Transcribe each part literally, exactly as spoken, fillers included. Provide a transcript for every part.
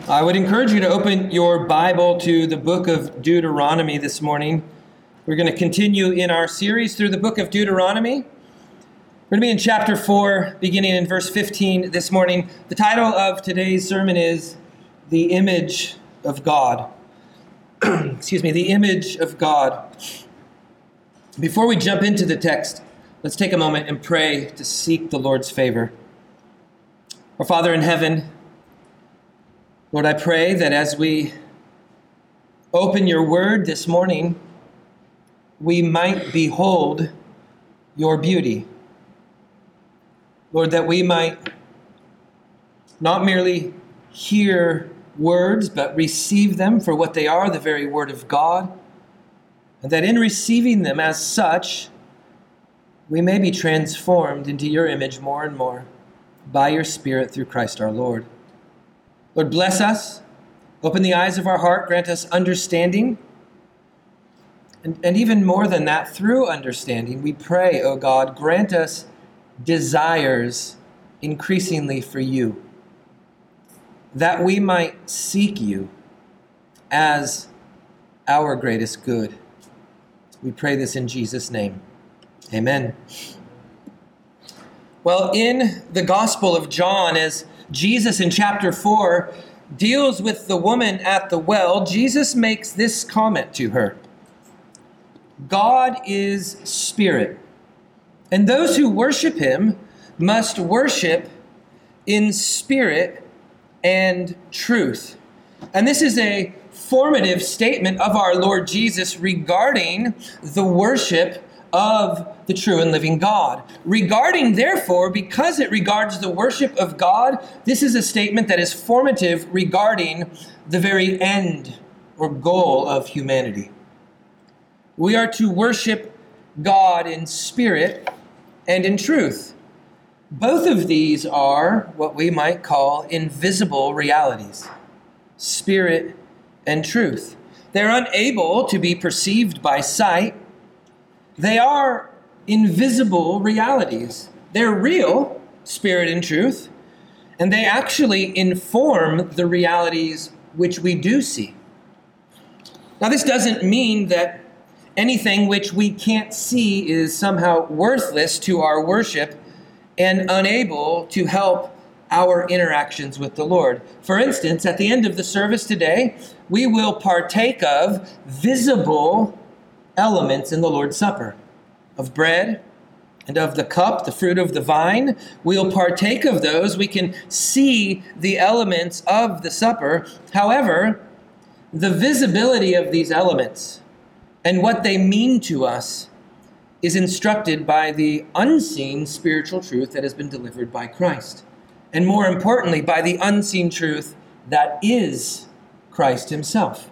I would encourage you to open your Bible to the book of Deuteronomy this morning. We're going to continue in our series through the book of Deuteronomy. We're going to be in chapter four, beginning in verse fifteen this morning. The title of today's sermon is The Image of God. Excuse me, The Image of God. Before we jump into the text, let's take a moment and pray to seek the Lord's favor. Our Father in heaven, Lord, I pray that as we open your word this morning, we might behold your beauty. Lord, that we might not merely hear words, but receive them for what they are, the very word of God. And that in receiving them as such, we may be transformed into your image more and more by your Spirit through Christ our Lord. Lord, bless us. Open the eyes of our heart. Grant us understanding. And, and even more than that, through understanding, we pray, O God, grant us desires increasingly for you, that we might seek you as our greatest good. We pray this in Jesus' name. Amen. Well, in the Gospel of John, as Jesus in chapter four deals with the woman at the well, Jesus makes this comment to her. God is spirit, and those who worship him must worship in spirit and truth. And this is a formative statement of our Lord Jesus regarding the worship of the true and living God. Regarding, therefore, because it regards the worship of God, this is a statement that is formative regarding the very end or goal of humanity. We are to worship God in spirit and in truth. Both of these are what we might call invisible realities, spirit and truth. They're unable to be perceived by sight. They are invisible realities. They're real, spirit and truth, and they actually inform the realities which we do see. Now, this doesn't mean that anything which we can't see is somehow worthless to our worship and unable to help our interactions with the Lord. For instance, at the end of the service today, we will partake of visible elements in the Lord's Supper, of bread and of the cup, the fruit of the vine. We'll partake of those. We can see the elements of the supper. However, the visibility of these elements and what they mean to us is instructed by the unseen spiritual truth that has been delivered by Christ. And more importantly, by the unseen truth that is Christ himself.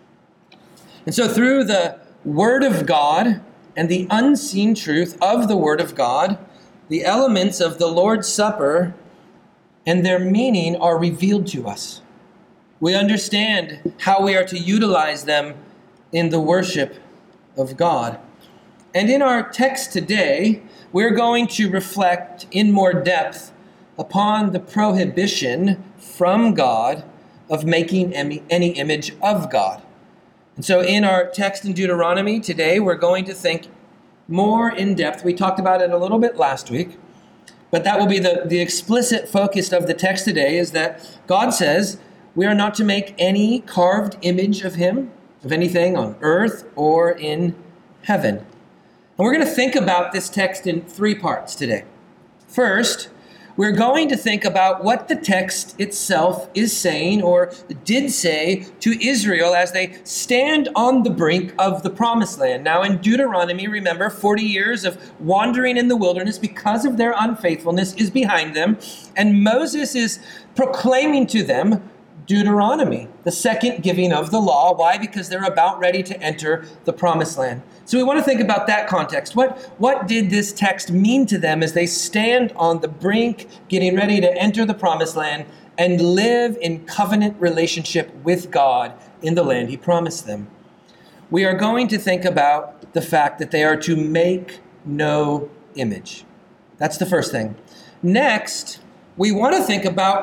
And so through the Word of God and the unseen truth of the Word of God, the elements of the Lord's Supper and their meaning are revealed to us. We understand how we are to utilize them in the worship of God. And in our text today, we're going to reflect in more depth upon the prohibition from God of making any, any image of God. And so in our text in Deuteronomy today, we're going to think more in depth. We talked about it a little bit last week, but that will be the, the explicit focus of the text today, is that God says we are not to make any carved image of him, of anything on earth or in heaven. And we're going to think about this text in three parts today. First, we're going to think about what the text itself is saying or did say to Israel as they stand on the brink of the promised land. Now in Deuteronomy, remember, forty years of wandering in the wilderness because of their unfaithfulness is behind them. And Moses is proclaiming to them Deuteronomy, the second giving of the law. Why? Because they're about ready to enter the promised land. So we want to think about that context. What, what did this text mean to them as they stand on the brink, getting ready to enter the promised land and live in covenant relationship with God in the land he promised them? We are going to think about the fact that they are to make no image. That's the first thing. Next, we want to think about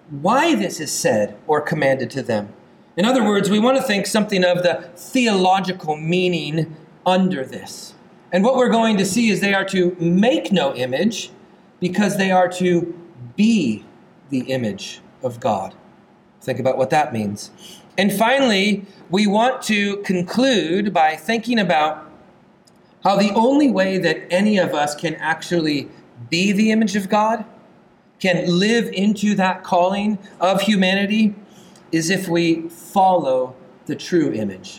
why this is said or commanded to them. In other words, we want to think something of the theological meaning under this. And what we're going to see is they are to make no image because they are to be the image of God. Think about what that means. And finally, we want to conclude by thinking about how the only way that any of us can actually be the image of God, can live into that calling of humanity, is if we follow the true image.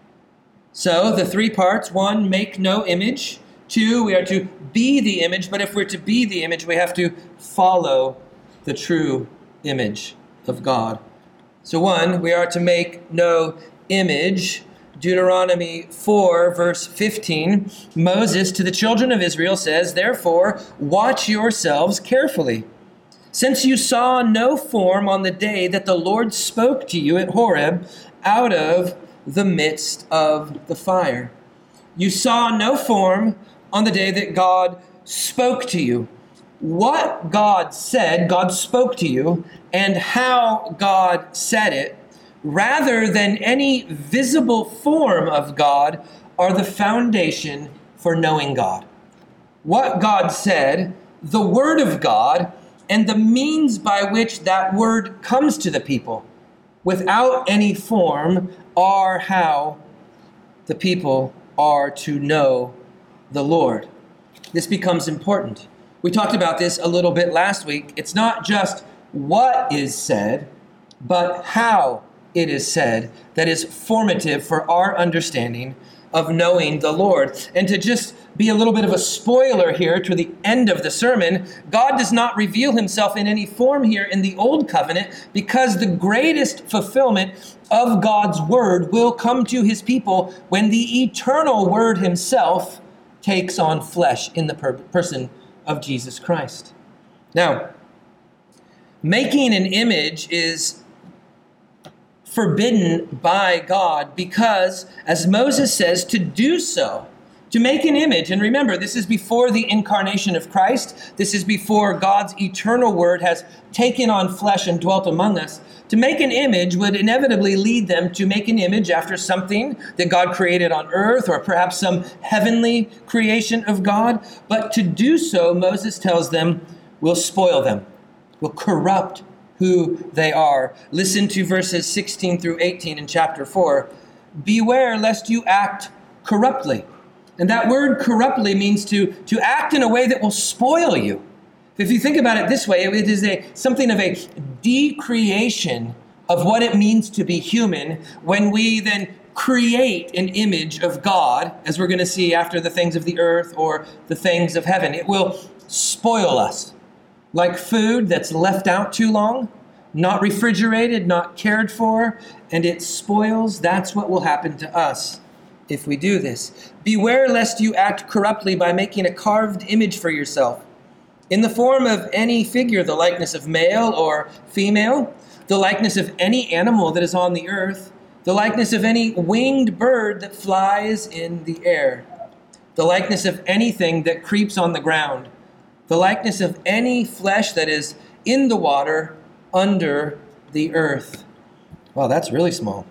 So the three parts: one, make no image; two, we are to be the image, but if we're to be the image, we have to follow the true image of God. So one, we are to make no image. Deuteronomy four, verse fifteen, Moses to the children of Israel says, "Therefore, watch yourselves carefully, since you saw no form on the day that the Lord spoke to you at Horeb out of the midst of the fire." You saw no form on the day that God spoke to you. What God said, God spoke to you, and how God said it, rather than any visible form of God, are the foundation for knowing God. What God said, the Word of God, and the means by which that word comes to the people, without any form, are how the people are to know the Lord. This becomes important. We talked about this a little bit last week. It's not just what is said, but how it is said that is formative for our understanding of knowing the Lord. And to just be a little bit of a spoiler here to the end of the sermon, God does not reveal himself in any form here in the Old Covenant, because the greatest fulfillment of God's word will come to his people when the eternal word himself takes on flesh in the per- person of Jesus Christ. Now, making an image is forbidden by God because, as Moses says, to do so, to make an image, and remember, this is before the incarnation of Christ, this is before God's eternal word has taken on flesh and dwelt among us. To make an image would inevitably lead them to make an image after something that God created on earth, or perhaps some heavenly creation of God. But to do so, Moses tells them, will spoil them, will corrupt who they are. Listen to verses sixteen through eighteen in chapter four. Beware lest you act corruptly. And that word corruptly means to, to act in a way that will spoil you. If you think about it this way, it is a something of a decreation of what it means to be human when we then create an image of God, as we're going to see after the things of the earth or the things of heaven. It will spoil us. Like food that's left out too long, not refrigerated, not cared for, and it spoils. That's what will happen to us if we do this. Beware lest you act corruptly by making a carved image for yourself, in the form of any figure, the likeness of male or female, the likeness of any animal that is on the earth, the likeness of any winged bird that flies in the air, the likeness of anything that creeps on the ground, the likeness of any flesh that is in the water under the earth. Wow, that's really small.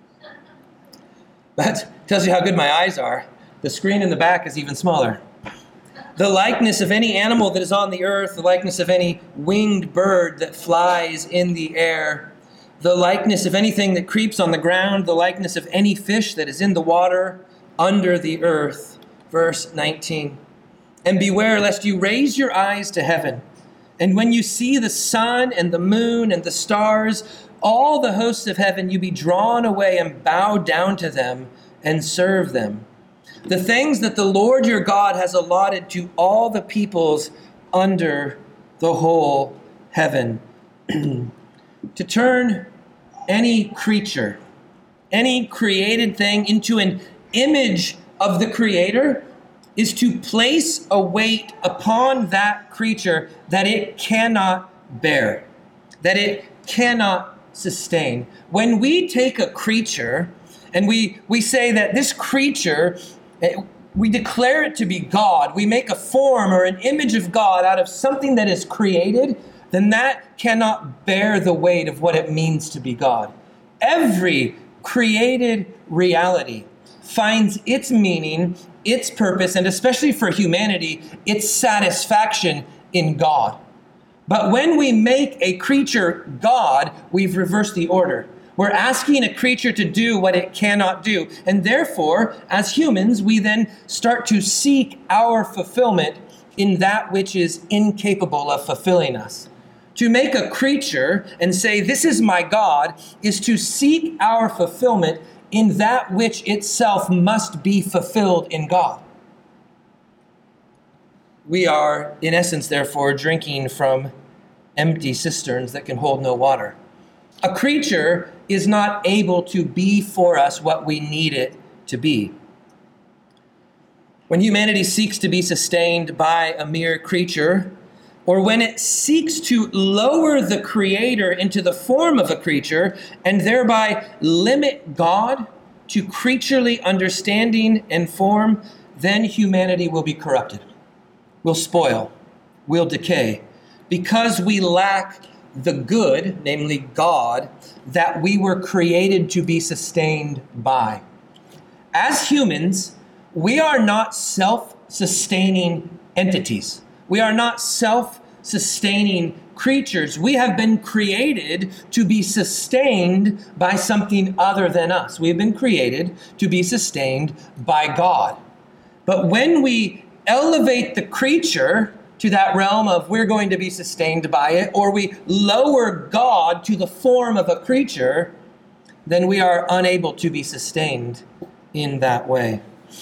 That tells you how good my eyes are. The screen in the back is even smaller. The likeness of any animal that is on the earth, the likeness of any winged bird that flies in the air, the likeness of anything that creeps on the ground, the likeness of any fish that is in the water under the earth. Verse nineteen. And beware lest you raise your eyes to heaven, and when you see the sun and the moon and the stars, all the hosts of heaven, you be drawn away and bow down to them and serve them. The things that the Lord your God has allotted to all the peoples under the whole heaven. To turn any creature, any created thing into an image of the Creator is to place a weight upon that creature that it cannot bear, that it cannot sustain. When we take a creature and we, we say that this creature, we declare it to be God, we make a form or an image of God out of something that is created, then that cannot bear the weight of what it means to be God. Every created reality finds its meaning, its purpose, and especially for humanity, its satisfaction in God. But when we make a creature God, we've reversed the order. We're asking a creature to do what it cannot do. And therefore, as humans, we then start to seek our fulfillment in that which is incapable of fulfilling us. To make a creature and say, this is my God, is to seek our fulfillment in that which itself must be fulfilled in God. We are, in essence, therefore, drinking from empty cisterns that can hold no water. A creature is not able to be for us what we need it to be. When humanity seeks to be sustained by a mere creature, or when it seeks to lower the Creator into the form of a creature and thereby limit God to creaturely understanding and form, then humanity will be corrupted, will spoil, will decay, because we lack the good, namely God, that we were created to be sustained by. As humans, we are not self-sustaining entities. We are not self-sustaining creatures. We have been created to be sustained by something other than us. We have been created to be sustained by God. But when we elevate the creature to that realm of we're going to be sustained by it, or we lower God to the form of a creature, then we are unable to be sustained in that way.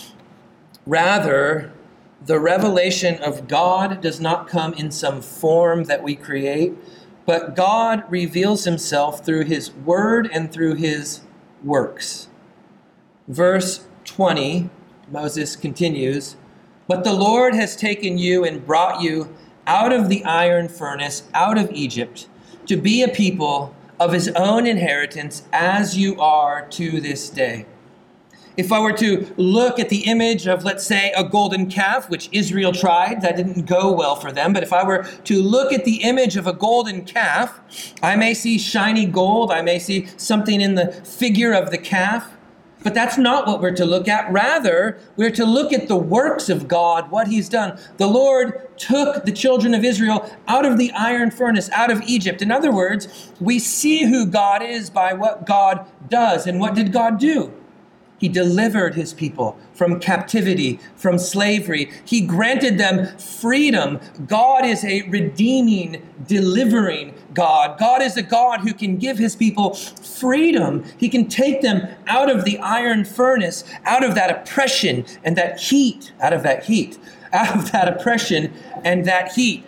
Rather, the revelation of God does not come in some form that we create, but God reveals himself through his word and through his works. Verse twenty, Moses continues, "But the Lord has taken you and brought you out of the iron furnace, out of Egypt, to be a people of his own inheritance, as you are to this day." If I were to look at the image of, let's say, a golden calf, which Israel tried, that didn't go well for them. But if I were to look at the image of a golden calf, I may see shiny gold. I may see something in the figure of the calf. But that's not what we're to look at. Rather, we're to look at the works of God, what he's done. The Lord took the children of Israel out of the iron furnace, out of Egypt. In other words, we see who God is by what God does. And what did God do? He delivered his people from captivity, from slavery. He granted them freedom. God is a redeeming, delivering God. God is a God who can give his people freedom. He can take them out of the iron furnace, out of that oppression and that heat, out of that heat, out of that oppression and that heat.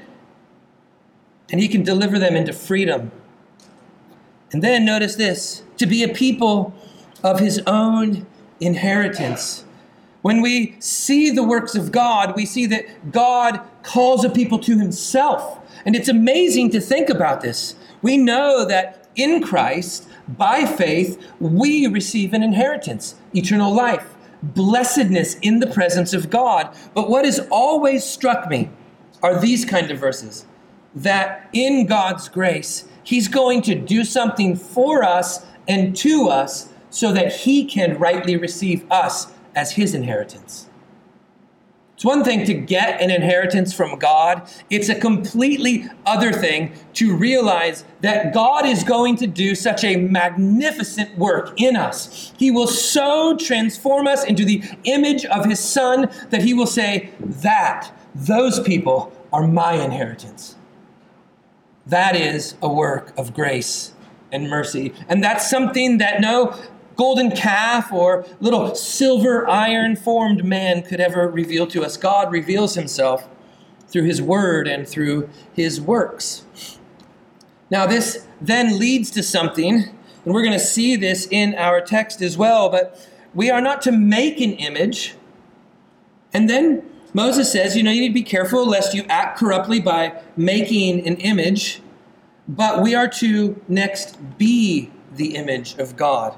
And he can deliver them into freedom. And then notice this, to be a people of his own inheritance. When we see the works of God, we see that God calls a people to himself. And it's amazing to think about this. We know that in Christ, by faith, we receive an inheritance, eternal life, blessedness in the presence of God. But what has always struck me are these kind of verses, that in God's grace, he's going to do something for us and to us so that he can rightly receive us as his inheritance. It's one thing to get an inheritance from God. It's a completely other thing to realize that God is going to do such a magnificent work in us. He will so transform us into the image of his Son that he will say, that, those people are my inheritance. That is a work of grace and mercy. And that's something that no golden calf or little silver iron formed man could ever reveal to us. God reveals himself through his word and through his works. Now this then leads to something, and we're going to see this in our text as well, but we are not to make an image. And then Moses says, you know, you need to be careful lest you act corruptly by making an image, but we are to next be the image of God.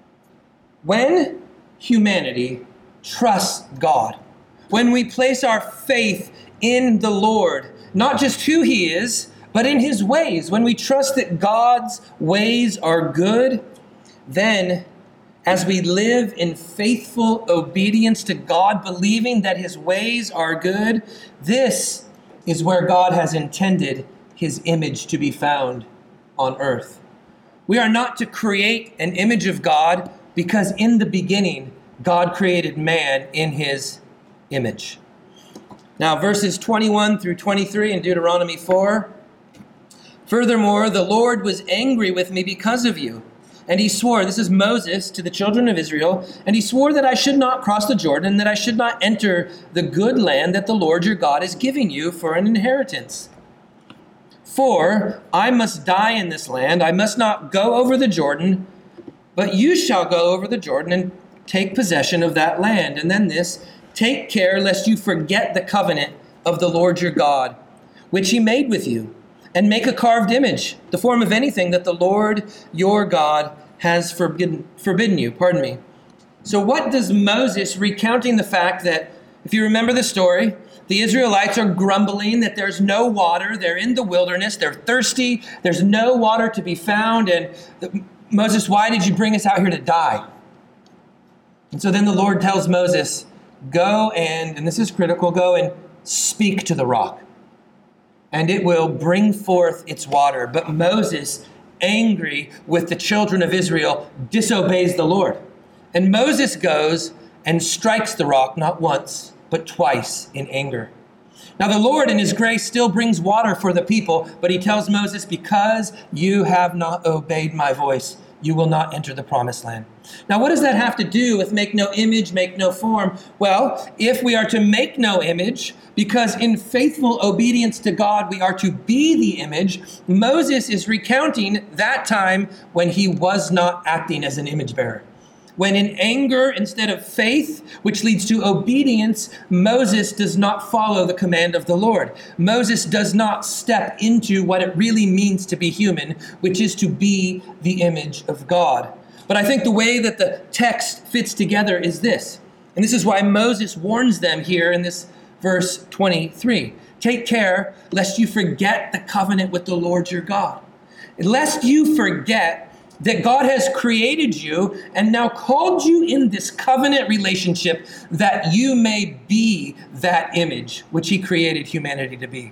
When humanity trusts God, when we place our faith in the Lord, not just who he is, but in his ways. When we trust that God's ways are good, then as we live in faithful obedience to God, believing that his ways are good, this is where God has intended his image to be found on earth. We are not to create an image of God because in the beginning, God created man in his image. Now, verses twenty-one through twenty-three in Deuteronomy four. Furthermore, the Lord was angry with me because of you. And he swore, this is Moses to the children of Israel, and he swore that I should not cross the Jordan, that I should not enter the good land that the Lord your God is giving you for an inheritance. For I must die in this land, I must not go over the Jordan, but you shall go over the Jordan and take possession of that land. And then this, take care lest you forget the covenant of the Lord your God, which he made with you, and make a carved image, the form of anything that the Lord your God has forbidden, forbidden you. Pardon me. So what does Moses, recounting the fact that, if you remember the story, the Israelites are grumbling that there's no water, they're in the wilderness, they're thirsty, there's no water to be found, and the, Moses, why did you bring us out here to die? And so then the Lord tells Moses, go and, and this is critical, go and speak to the rock, and it will bring forth its water. But Moses, angry with the children of Israel, disobeys the Lord. And Moses goes and strikes the rock not once, but twice in anger. Now the Lord in his grace still brings water for the people, but he tells Moses, because you have not obeyed my voice, you will not enter the promised land. Now, what does that have to do with make no image, make no form? Well, if we are to make no image, because in faithful obedience to God, we are to be the image, Moses is recounting that time when he was not acting as an image bearer. When in anger instead of faith, which leads to obedience, Moses does not follow the command of the Lord. Moses does not step into what it really means to be human, which is to be the image of God. But I think the way that the text fits together is this. And this is why Moses warns them here in this verse twenty-three. Take care lest you forget the covenant with the Lord your God. Lest you forget that God has created you and now called you in this covenant relationship that you may be that image which he created humanity to be.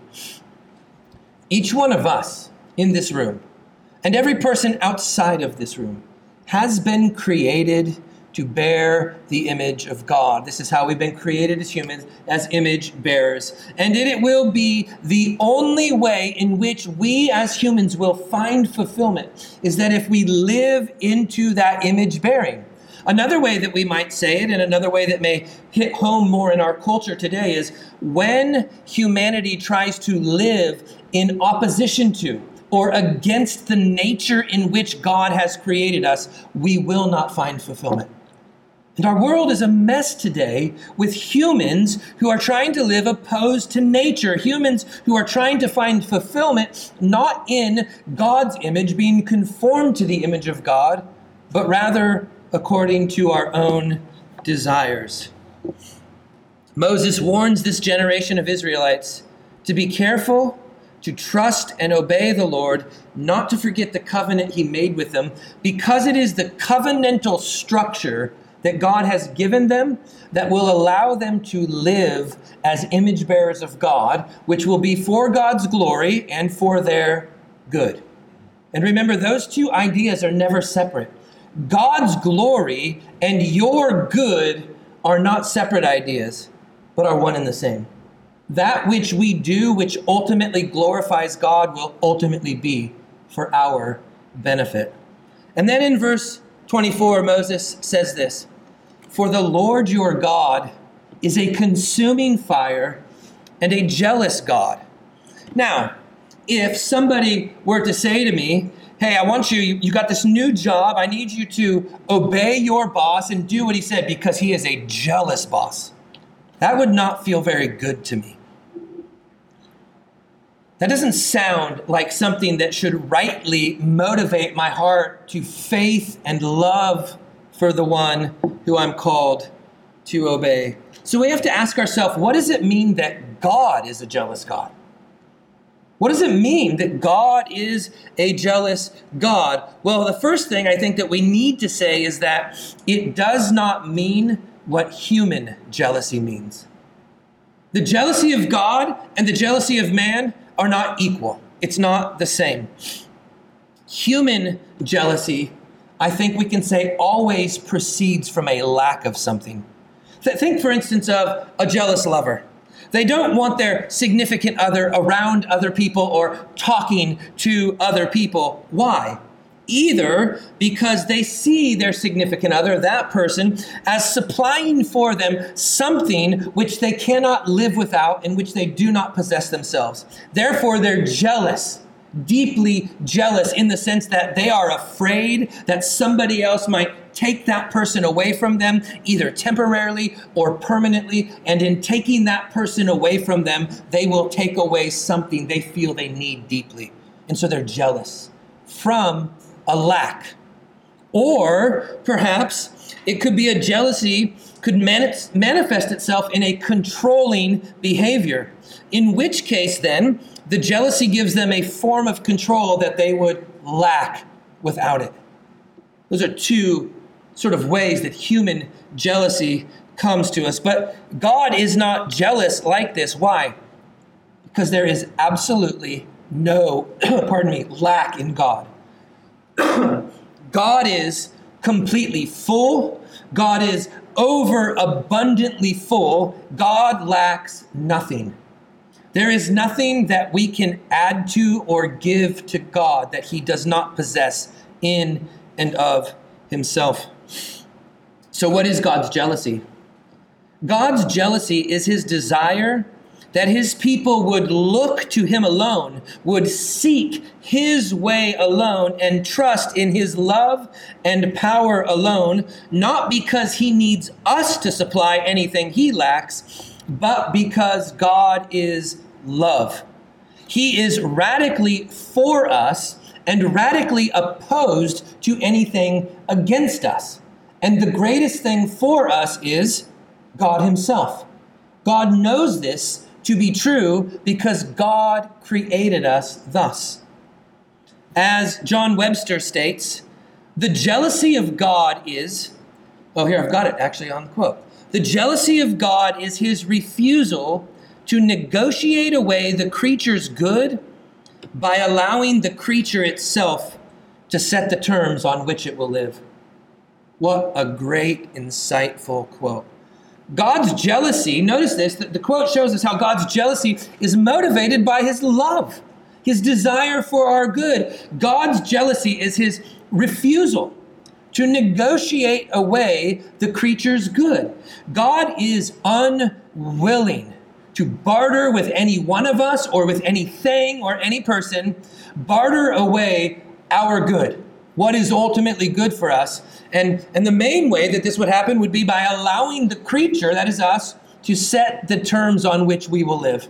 Each one of us in this room and every person outside of this room has been created to bear the image of God. This is how we've been created as humans, as image bearers. And it will be the only way in which we as humans will find fulfillment is that if we live into that image bearing. Another way that we might say it, and another way that may hit home more in our culture today, is when humanity tries to live in opposition to or against the nature in which God has created us, we will not find fulfillment. And our world is a mess today with humans who are trying to live opposed to nature, humans who are trying to find fulfillment not in God's image, being conformed to the image of God, but rather according to our own desires. Moses warns this generation of Israelites to be careful, to trust and obey the Lord, not to forget the covenant he made with them, because it is the covenantal structure that God has given them that will allow them to live as image bearers of God, which will be for God's glory and for their good. And remember, those two ideas are never separate. God's glory and your good are not separate ideas, but are one and the same. That which we do, which ultimately glorifies God, will ultimately be for our benefit. And then in verse twenty-four, Moses says this, for the Lord your God is a consuming fire and a jealous God. Now, if somebody were to say to me, hey, I want you, you got this new job, I need you to obey your boss and do what he said because he is a jealous boss, that would not feel very good to me. That doesn't sound like something that should rightly motivate my heart to faith and love for the one who I'm called to obey. So we have to ask ourselves, what does it mean that God is a jealous God? What does it mean that God is a jealous God? Well, the first thing I think that we need to say is that it does not mean what human jealousy means. The jealousy of God and the jealousy of man are not equal. It's not the same. Human jealousy, I think we can say, always proceeds from a lack of something. Th- think, for instance, of a jealous lover. They don't want their significant other around other people or talking to other people. Why? Either because they see their significant other, that person, as supplying for them something which they cannot live without and which they do not possess themselves. Therefore, they're jealous, deeply jealous, in the sense that they are afraid that somebody else might take that person away from them, either temporarily or permanently. And in taking that person away from them, they will take away something they feel they need deeply. And so they're jealous from a lack. Or perhaps it could be a jealousy could mani- manifest itself in a controlling behavior, in which case then the jealousy gives them a form of control that they would lack without it. Those are two sort of ways that human jealousy comes to us. But God is not jealous like this. Why? Because there is absolutely no, pardon me, lack in God. God is completely full. God is over abundantly full. God lacks nothing. There is nothing that we can add to or give to God that he does not possess in and of himself. So what is God's jealousy? God's jealousy is his desire that his people would look to him alone, would seek his way alone, and trust in his love and power alone, not because he needs us to supply anything he lacks, but because God is love. He is radically for us and radically opposed to anything against us. And the greatest thing for us is God himself. God knows this to be true because God created us thus. As John Webster states, the jealousy of God is, oh, here, I've got it actually on the quote. The jealousy of God is his refusal to negotiate away the creature's good by allowing the creature itself to set the terms on which it will live. What a great, insightful quote. God's jealousy, notice this, the quote shows us how God's jealousy is motivated by his love, his desire for our good. God's jealousy is his refusal to negotiate away the creature's good. God is unwilling to barter with any one of us or with anything or any person, barter away our good, what is ultimately good for us. And, and the main way that this would happen would be by allowing the creature, that is us, to set the terms on which we will live.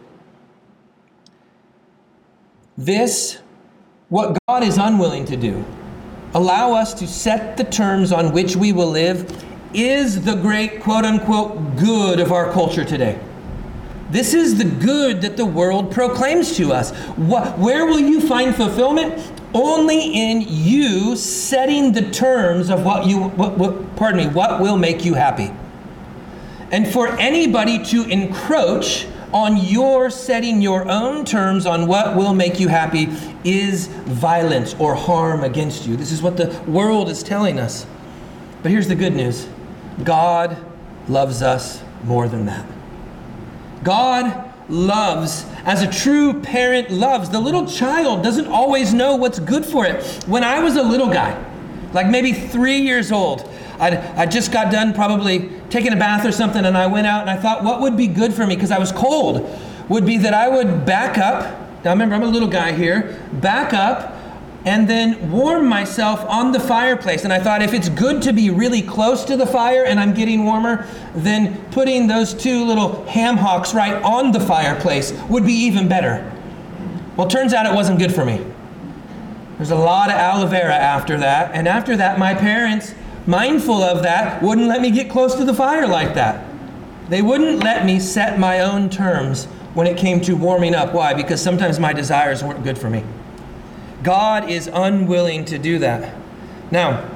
This, what God is unwilling to do, allow us to set the terms on which we will live, is the great quote-unquote good of our culture today. This is the good that the world proclaims to us. What, where will you find fulfillment? Only in you setting the terms of what you, what, what, pardon me, what will make you happy. And for anybody to encroach on your setting your own terms on what will make you happy is violence or harm against you. This is what the world is telling us. But here's the good news. God loves us more than that. God loves, as a true parent loves. The little child doesn't always know what's good for it. When I was a little guy, like maybe three years old, I I just got done probably taking a bath or something, and I went out and I thought what would be good for me, because I was cold, would be that I would back up. Now remember, I'm a little guy here. Back up and then warm myself on the fireplace. And I thought if it's good to be really close to the fire and I'm getting warmer, then putting those two little ham hocks right on the fireplace would be even better. Well, turns out it wasn't good for me. There's a lot of aloe vera after that. And after that, my parents, mindful of that, wouldn't let me get close to the fire like that. They wouldn't let me set my own terms when it came to warming up. Why? Because sometimes my desires weren't good for me. God is unwilling to do that. Now,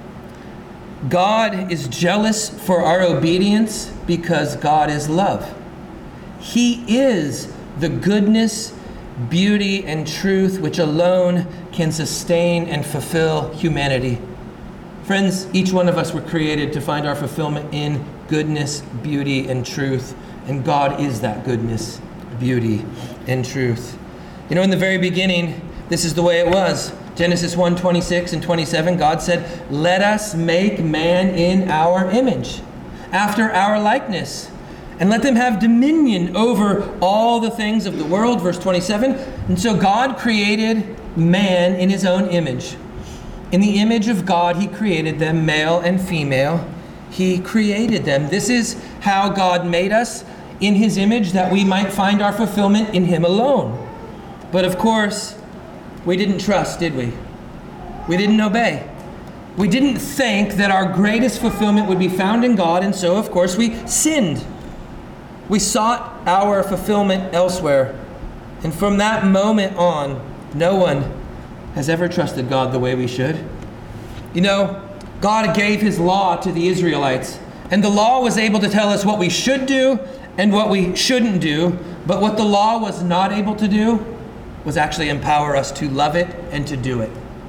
God is jealous for our obedience because God is love. He is the goodness, beauty, and truth which alone can sustain and fulfill humanity. Friends, each one of us were created to find our fulfillment in goodness, beauty, and truth. And God is that goodness, beauty, and truth. You know, in the very beginning, this is the way it was. Genesis one, twenty-six and twenty-seven, God said, "Let us make man in our image, after our likeness, and let them have dominion over all the things of the world." Verse twenty-seven. And so God created man in his own image. In the image of God, he created them, male and female. He created them. This is how God made us, in his image, that we might find our fulfillment in him alone. But of course, we didn't trust, did we? We didn't obey. We didn't think that our greatest fulfillment would be found in God, and so, of course, we sinned. We sought our fulfillment elsewhere. And from that moment on, no one has ever trusted God the way we should. You know, God gave his law to the Israelites, and the law was able to tell us what we should do and what we shouldn't do, but what the law was not able to do was actually empower us to love it and to do it.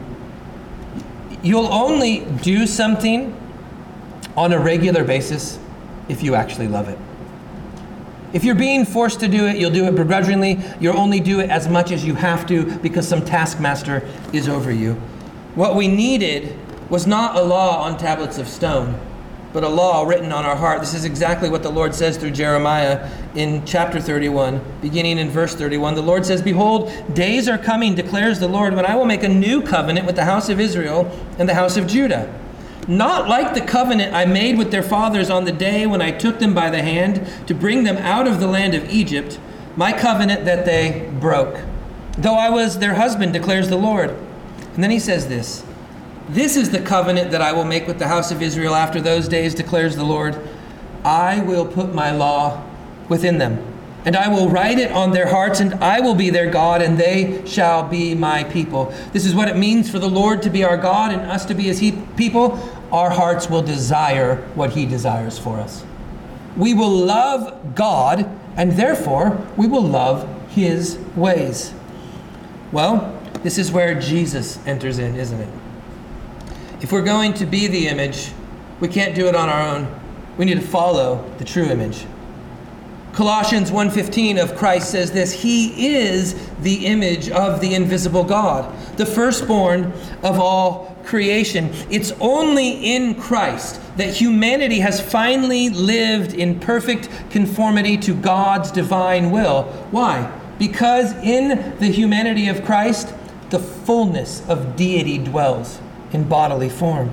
You'll only do something on a regular basis if you actually love it. If you're being forced to do it, you'll do it begrudgingly. You'll only do it as much as you have to because some taskmaster is over you. What we needed was not a law on tablets of stone, but a law written on our heart. This is exactly what the Lord says through Jeremiah in chapter thirty-one, beginning in verse thirty-one. The Lord says, "Behold, days are coming, declares the Lord, when I will make a new covenant with the house of Israel and the house of Judah. Not like the covenant I made with their fathers on the day when I took them by the hand to bring them out of the land of Egypt, my covenant that they broke. Though I was their husband, declares the Lord." And then he says this, "This is the covenant that I will make with the house of Israel after those days, declares the Lord. I will put my law within them, and I will write it on their hearts, and I will be their God, and they shall be my people." This is what it means for the Lord to be our God and us to be his people. Our hearts will desire what he desires for us. We will love God, and therefore we will love his ways. Well, this is where Jesus enters in, isn't it? If we're going to be the image, we can't do it on our own. We need to follow the true image. Colossians one fifteen of Christ says this, "He is the image of the invisible God, the firstborn of all creation." It's only in Christ that humanity has finally lived in perfect conformity to God's divine will. Why? Because in the humanity of Christ, the fullness of deity dwells in bodily form.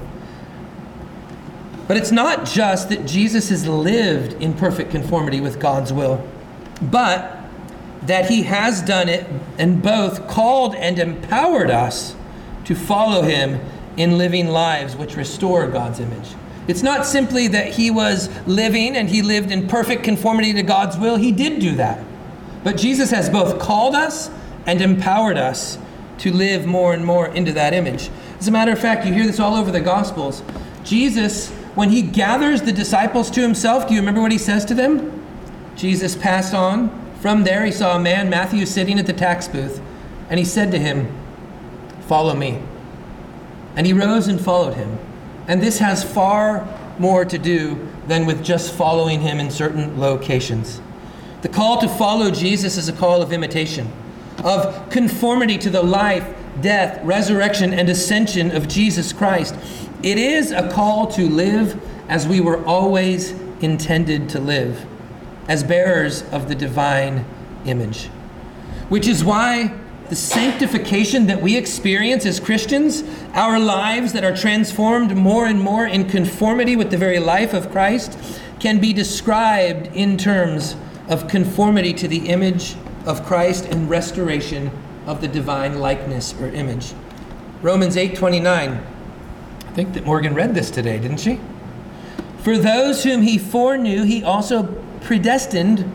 But it's not just that Jesus has lived in perfect conformity with God's will, but that he has done it and both called and empowered us to follow him in living lives which restore God's image. It's not simply that he was living and he lived in perfect conformity to God's will. He did do that. But Jesus has both called us and empowered us to live more and more into that image. As a matter of fact, you hear this all over the Gospels. Jesus, when he gathers the disciples to himself, do you remember what he says to them? Jesus passed on. From there he saw a man, Matthew, sitting at the tax booth, and he said to him, "Follow me." And he rose and followed him. And this has far more to do than with just following him in certain locations. The call to follow Jesus is a call of imitation, of conformity to the life, death, resurrection, and ascension of Jesus Christ. It is a call to live as we were always intended to live, as bearers of the divine image. Which is why the sanctification that we experience as Christians, our lives that are transformed more and more in conformity with the very life of Christ, can be described in terms of conformity to the image of Christ and restoration of the divine likeness or image. Romans eight twenty-nine. I think that Morgan read this today, didn't she? "For those whom he foreknew, he also predestined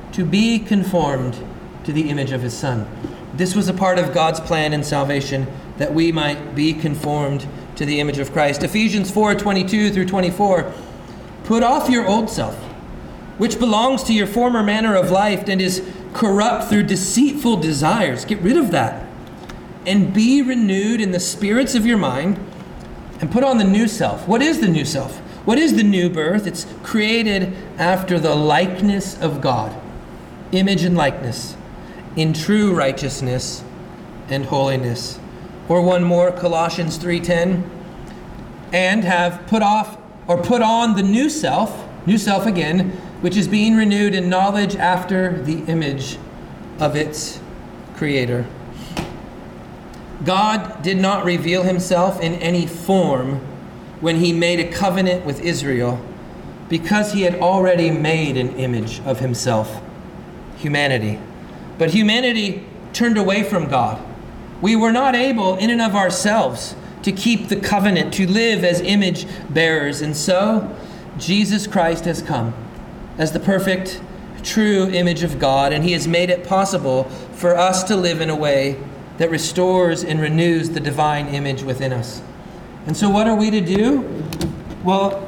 to be conformed to the image of his Son. This was a part of God's plan in salvation, that we might be conformed to the image of Christ. Ephesians four twenty-two through twenty-four. Put off your old self, which belongs to your former manner of life and is corrupt through deceitful desires. Get rid of that. And be renewed in the spirits of your mind, and put on the new self. What is the new self? What is the new birth? It's created after the likeness of God, image and likeness, in true righteousness and holiness. Or one more, Colossians three ten. And have put off or put on the new self, new self again, which is being renewed in knowledge after the image of its creator. God did not reveal himself in any form when he made a covenant with Israel, because he had already made an image of himself, humanity. But humanity turned away from God. We were not able in and of ourselves to keep the covenant, to live as image bearers. And so Jesus Christ has come as the perfect, true image of God, and he has made it possible for us to live in a way that restores and renews the divine image within us. And so what are we to do? Well,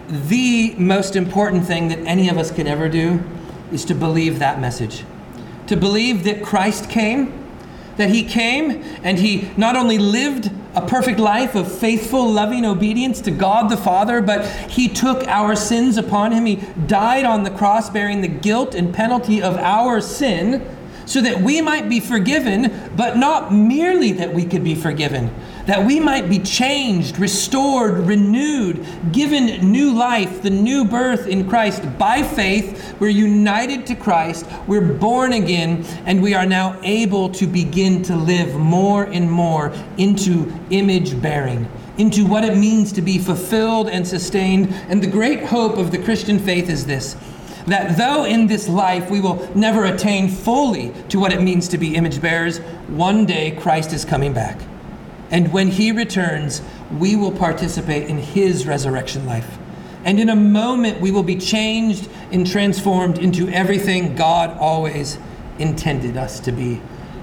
the most important thing that any of us can ever do is to believe that message. To believe that Christ came, that he came and he not only lived a perfect life of faithful, loving obedience to God the Father, but he took our sins upon him. He died on the cross bearing the guilt and penalty of our sin so that we might be forgiven, but not merely that we could be forgiven, that we might be changed, restored, renewed, given new life, the new birth in Christ. By faith, we're united to Christ, we're born again, and we are now able to begin to live more and more into image bearing, into what it means to be fulfilled and sustained. And the great hope of the Christian faith is this, that though in this life we will never attain fully to what it means to be image bearers, one day Christ is coming back. And when he returns, we will participate in his resurrection life. And in a moment, we will be changed and transformed into everything God always intended us to be.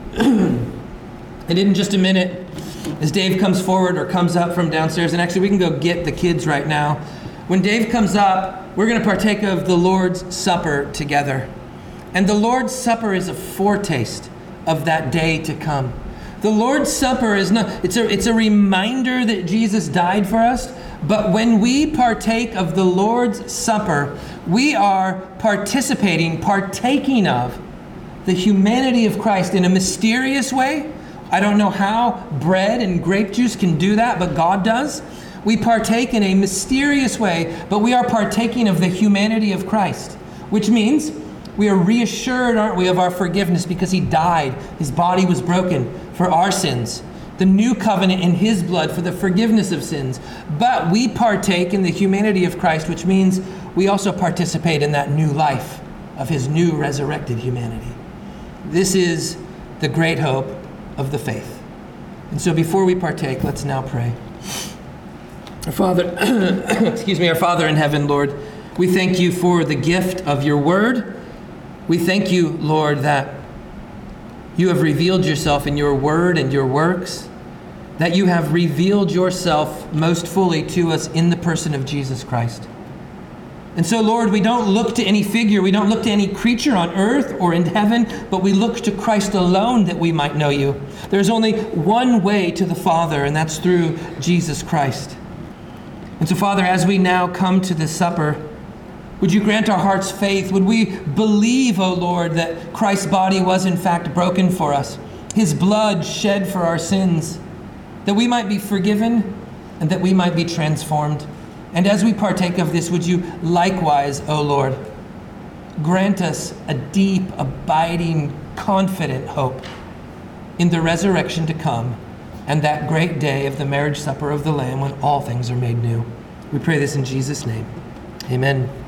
And in just a minute, as Dave comes forward or comes up from downstairs, and actually we can go get the kids right now. When Dave comes up, we're going to partake of the Lord's Supper together. And the Lord's Supper is a foretaste of that day to come. The Lord's Supper is not, it's a, it's a reminder that Jesus died for us. But when we partake of the Lord's Supper, we are participating, partaking of the humanity of Christ in a mysterious way. I don't know how bread and grape juice can do that, but God does. We partake in a mysterious way, but we are partaking of the humanity of Christ, which means we are reassured, aren't we, of our forgiveness because he died. His body was broken for our sins. The new covenant in his blood for the forgiveness of sins. But we partake in the humanity of Christ, which means we also participate in that new life of his new resurrected humanity. This is the great hope of the faith. And so before we partake, let's now pray. Our Father, excuse me, our Father in heaven, Lord, we thank you for the gift of your word. We thank you, Lord, that you have revealed yourself in your word and your works, that you have revealed yourself most fully to us in the person of Jesus Christ. And so, Lord, we don't look to any figure, we don't look to any creature on earth or in heaven, but we look to Christ alone that we might know you. There's only one way to the Father, and that's through Jesus Christ. And so, Father, as we now come to this supper, would you grant our hearts faith? Would we believe, O Lord, that Christ's body was in fact broken for us, his blood shed for our sins, that we might be forgiven and that we might be transformed? And as we partake of this, would you likewise, O Lord, grant us a deep, abiding, confident hope in the resurrection to come and that great day of the marriage supper of the Lamb when all things are made new. We pray this in Jesus' name. Amen.